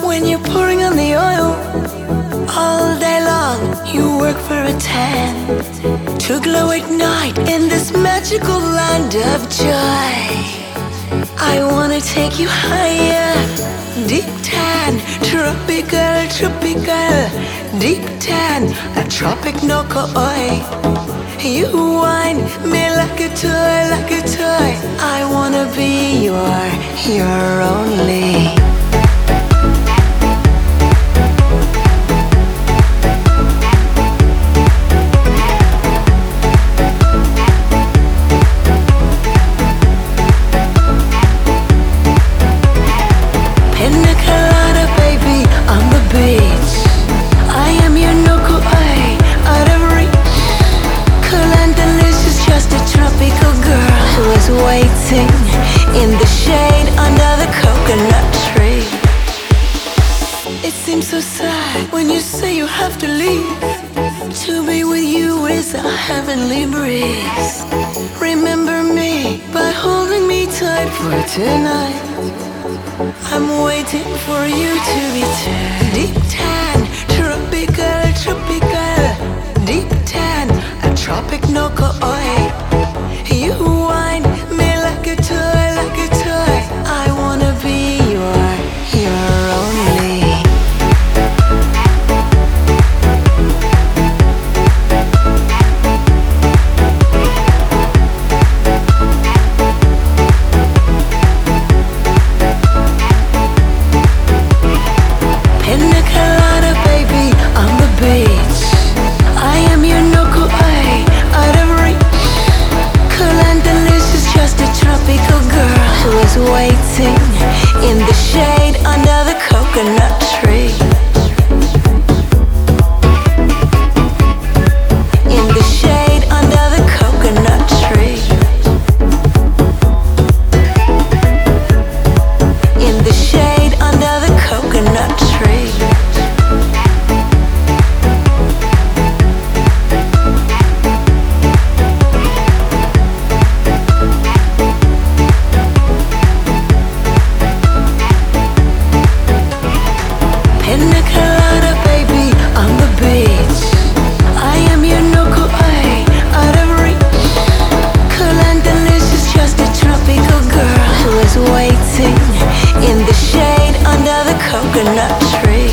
when you're pouring on the oil. All day long, you work for a tan to glow at night in this magical land of joy. I wanna take you higher, deep tan, tropical, tropical, deep tan, a tropic no koi. You whine me like a toy, like a toy. I wanna be your only. Waiting in the shade under the coconut tree. It seems so sad when you say you have to leave. To be with you is a heavenly breeze. Remember me by holding me tight for tonight. I'm waiting for you to be turned deep tan, tropical, tropical, deep tan, a tropic no koi. You whine me like a toy, like a toy. I wanna be your only. Pina colada, baby, on the beach. I am your no koi, out of reach. Cool and delicious, just a tropical girl who is waiting in the shade under the coconut tree. In the shade under the coconut tree. In the shade under the coconut tree. Pina colada, baby, on the beach. I am your no koi, out of reach. Cool and delicious, just a tropical girl who is waiting in the shade under the coconut tree.